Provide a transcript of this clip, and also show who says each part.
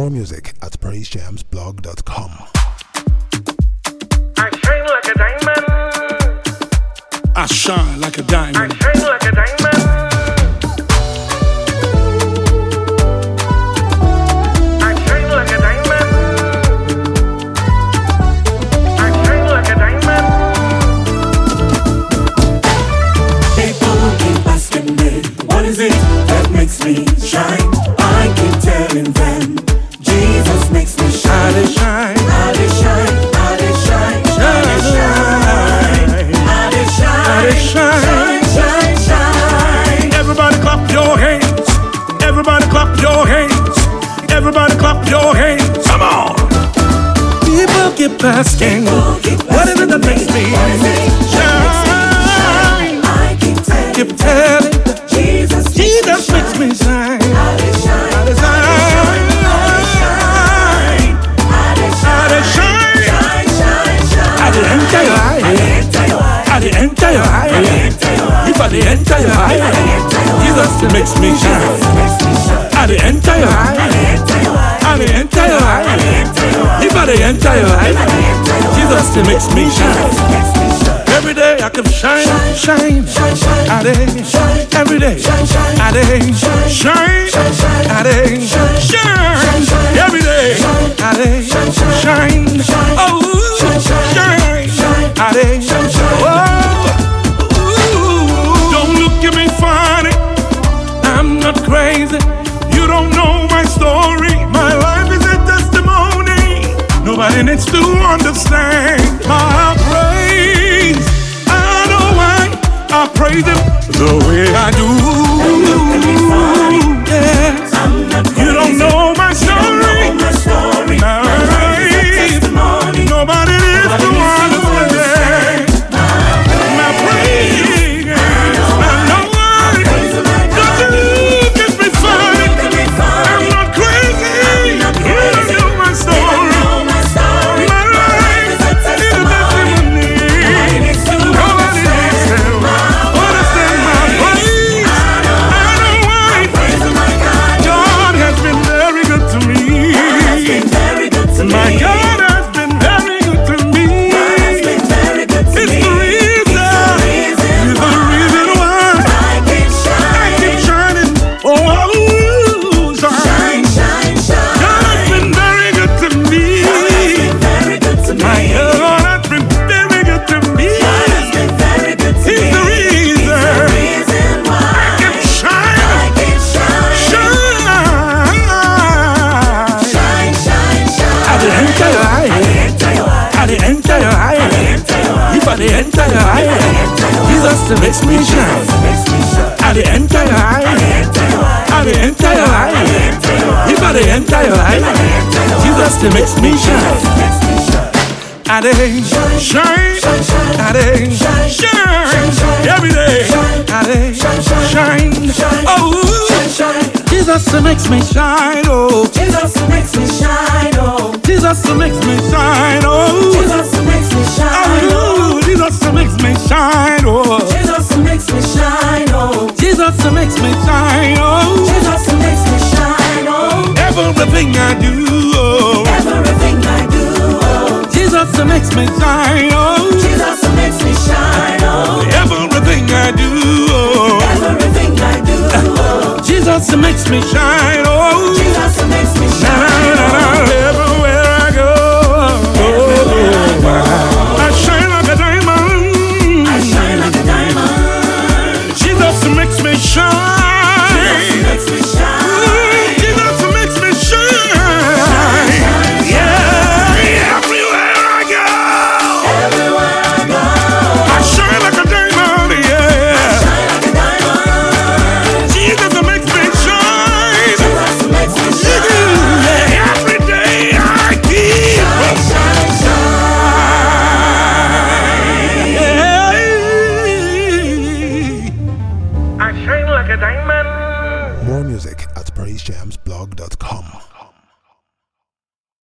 Speaker 1: More music at praisejamsblog.com.
Speaker 2: I shine like a diamond.
Speaker 3: I shine like a diamond.
Speaker 2: I shine like a diamond. I shine like a diamond. I shine like a diamond.
Speaker 4: People keep asking me, what is it that makes me shine? I keep telling them, Jesus makes me shine.
Speaker 3: I shine.
Speaker 4: I shine. I shine. I shine. I shine. Shine, shine.
Speaker 3: Everybody clap your hands. Everybody clap your hands. Everybody clap your hands. Come on. People keep asking, what is it that makes me shine?
Speaker 4: I keep
Speaker 3: telling,
Speaker 4: Jesus
Speaker 3: makes me shine.
Speaker 4: I shine.
Speaker 3: I enter your eye. I enter your eye. If I enter your eye, Jesus makes me shine. I enter your eye. I enter your eye. If I enter your eye, Jesus makes me shine. Every day I can shine. I day. Every day I day. Shine. I day. Shine. Every day I day. Shine. Oh, shine. I day. Oh, don't look at me funny. I'm not crazy. You don't know my story. My life is a testimony. Nobody needs to understand my praise. I know why I praise Him the way I do. Yes. You don't know my story. My praise. Nobody needs to understand my praise. I know why. Don't you look at me funny. I'm not crazy. You don't know my story. My life is a testimony. Nobody needs to understand my praise. I know why. God has been very good to me. My God has been very good to me. It's the reason. It's the reason why I keep shining. Oh, shine. God has been very good to me. My God has been very good to me. It's the reason I keep shining. I enter your eye. I enter your eye. If I enter your eye, Jesus makes me shine. I enter your eye. I enter your eye. If I enter your eye, Jesus makes me shine. I day shine. I day shine. Every day I day shine. Oh, Jesus makes me shine. Oh,
Speaker 4: Jesus makes me shine, oh.
Speaker 3: Jesus makes me shine. Oh,
Speaker 4: Jesus makes me shine, oh.
Speaker 3: oh, Jesus makes me shine. Oh,
Speaker 4: Jesus makes me shine, oh.
Speaker 3: Jesus makes me shine. Oh,
Speaker 4: Jesus makes me shine, oh.
Speaker 3: everything I do. Oh,
Speaker 4: Everything I do, oh.
Speaker 3: Jesus makes me shine. Oh,
Speaker 4: Jesus makes me shine, oh.
Speaker 3: everything I do. Oh,
Speaker 4: Everything I do, oh.
Speaker 3: Jesus makes me shine. Oh.